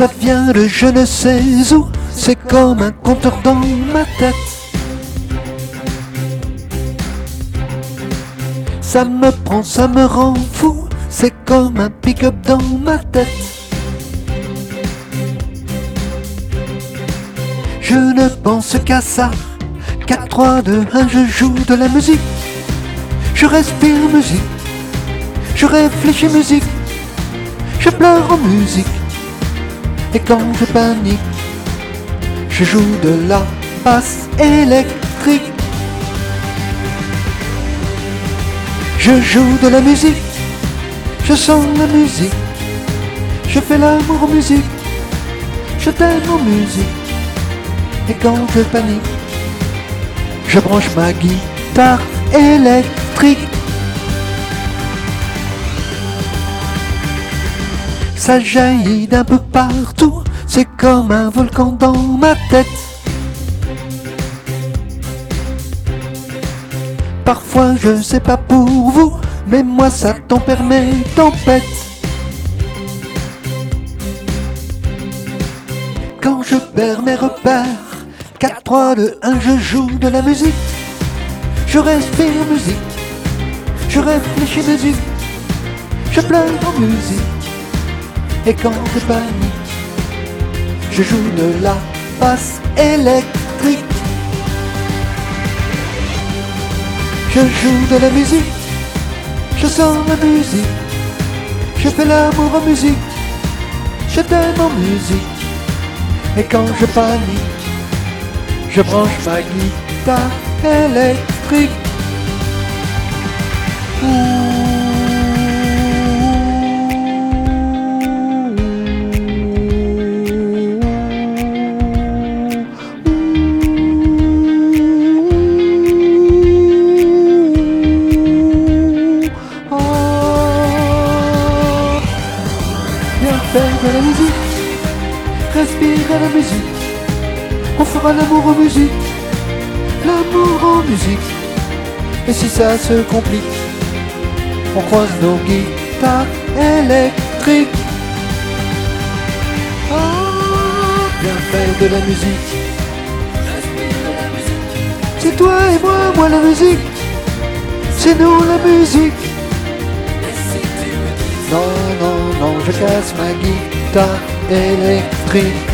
Ça vient de je ne sais où, c'est comme un compteur dans ma tête. Ça me prend, ça me rend fou, c'est comme un pick-up dans ma tête. Je ne pense qu'à ça, 4, 3, 2, 1, je joue de la musique. Je respire musique, je réfléchis musique, je pleure en musique. Et quand je panique, je joue de la basse électrique. Je joue de la musique, je sens la musique, je fais l'amour en musique, je t'aime en musique. Et quand je panique, je branche ma guitare électrique. Ça jaillit d'un peu partout, c'est comme un volcan dans ma tête. Parfois je sais pas pour vous, mais moi ça tempère mes tempêtes. Quand je perds mes repères, 4, 3, 2, 1, je joue de la musique. Je respire musique, je réfléchis musique, je pleure en musique. Et quand je panique, je joue de la basse électrique. Je joue de la musique, je sens la musique, je fais l'amour en musique, je t'aime en musique. Et quand je panique, je branche ma guitare électrique. Viens faire de la musique, respire à la musique. On fera l'amour en musique, l'amour en musique. Et si ça se complique, on croise nos guitares électriques. Oh, viens faire de la musique. C'est toi et moi la musique. C'est nous la musique. Non, non, non, je casse ma guitare électrique.